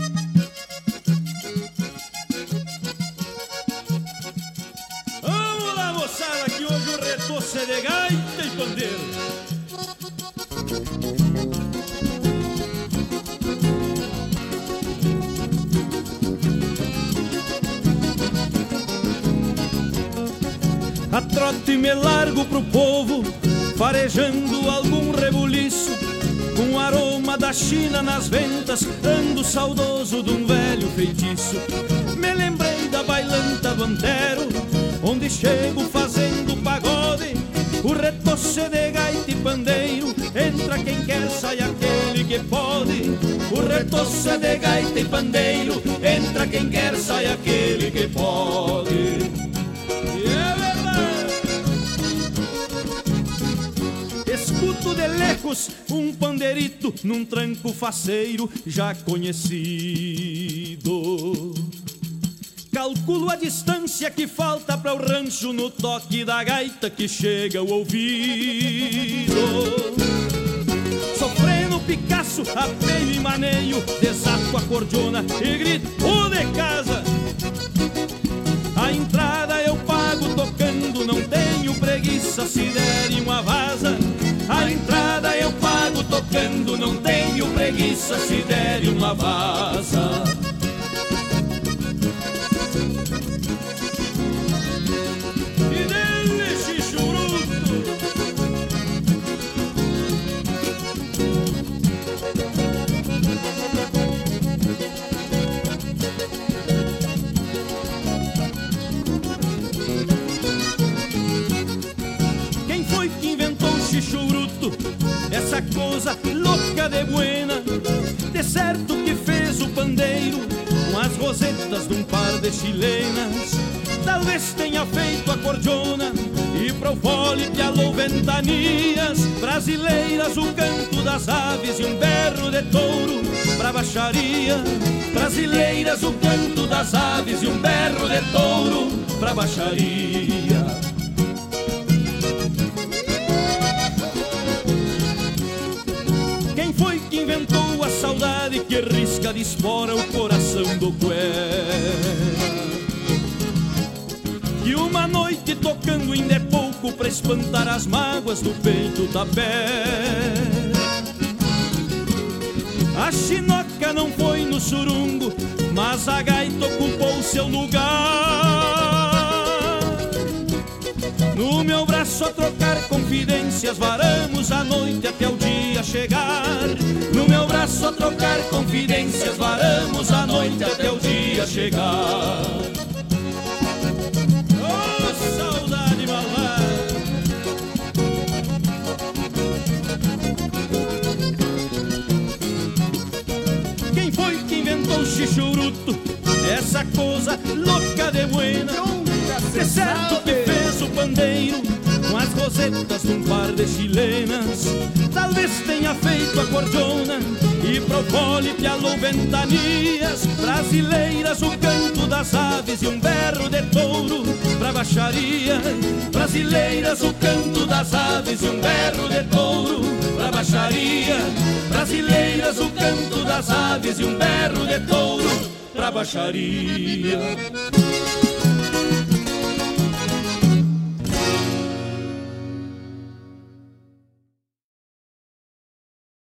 Vamos lá, moçada, que hoje o retoço é de gaita e pandeiro. A trote me largo pro povo, farejando algum rebuliço, com o aroma da China nas ventas, ando saudoso de um velho feitiço. Me lembrei da bailanta do Antero, onde chego fazendo pagode, o retoce de gaita e pandeiro, entra quem quer, sai aquele que pode. O retoce de gaita e pandeiro, entra quem quer, sai aquele que pode. Escuto de lejos um pandeirito num tranco faceiro já conhecido. Calculo a distância que falta para o rancho no toque da gaita que chega ao ouvido. Sofrendo Picasso, apeio e maneio, desato a cordiona e grito de casa. A entrada eu pago tocando, não tenho preguiça se derem uma vaza. A entrada eu pago tocando, não tenho preguiça se derem uma vaza. E dele, Chichuruto! Quem foi que inventou o Chichuruto? Essa coisa louca de buena, de certo que fez o pandeiro com as rosetas de um par de chilenas. Talvez tenha feito a cordiona e pro fole que alou ventanias brasileiras, o canto das aves e um berro de touro pra baixaria. Brasileiras, o canto das aves e um berro de touro pra baixaria. Quem foi que inventou a saudade que risca de espora o coração do cuero? E uma noite tocando ainda é pouco pra espantar as mágoas do peito da pé. A chinoca não foi no surungo, mas a gaita ocupou seu lugar. No meu braço a trocar confidências, varamos a noite até o dia chegar. No meu braço a trocar confidências, varamos a noite até o dia chegar. Oh, saudade malvada! Quem foi que inventou o Chichuruto? Essa coisa louca de buena, é certo que fez o pandeiro com as rosetas de um par de chilenas. Talvez tenha feito a cordiona e pro fole que alou ventanias brasileiras, o canto das aves e um berro de touro pra baixaria. Brasileiras, o canto das aves e um berro de touro pra baixaria. Brasileiras, o canto das aves e um berro de touro pra baixaria.